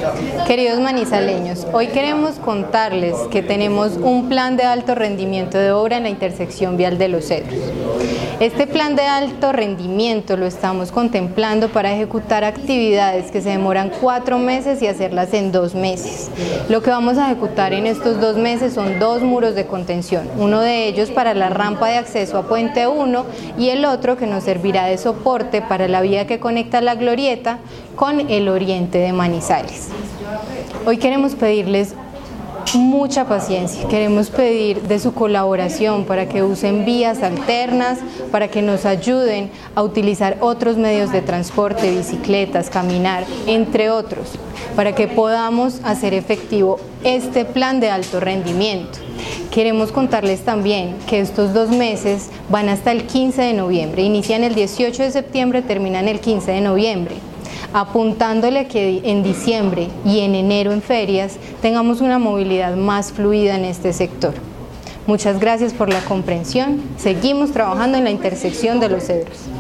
Queridos manizaleños, hoy queremos contarles que tenemos un plan de alto rendimiento de obra en la intersección vial de Los Cedros. Este plan de alto rendimiento lo estamos contemplando para ejecutar actividades que se demoran 4 meses y hacerlas en 2 meses. Lo que vamos a ejecutar en estos 2 meses son 2 muros de contención, uno de ellos para la rampa de acceso a Puente 1 y el otro que nos servirá de soporte para la vía que conecta la Glorieta con el oriente de Manizales. Hoy queremos pedirles mucha paciencia, queremos pedir de su colaboración para que usen vías alternas, para que nos ayuden a utilizar otros medios de transporte, bicicletas, caminar, entre otros, para que podamos hacer efectivo este plan de alto rendimiento. Queremos contarles también que estos 2 meses van hasta el 15 de noviembre, inician el 18 de septiembre, terminan el 15 de noviembre. Apuntándole a que en diciembre y en enero en ferias tengamos una movilidad más fluida en este sector. Muchas gracias por la comprensión. Seguimos trabajando en la intersección de Los Cedros.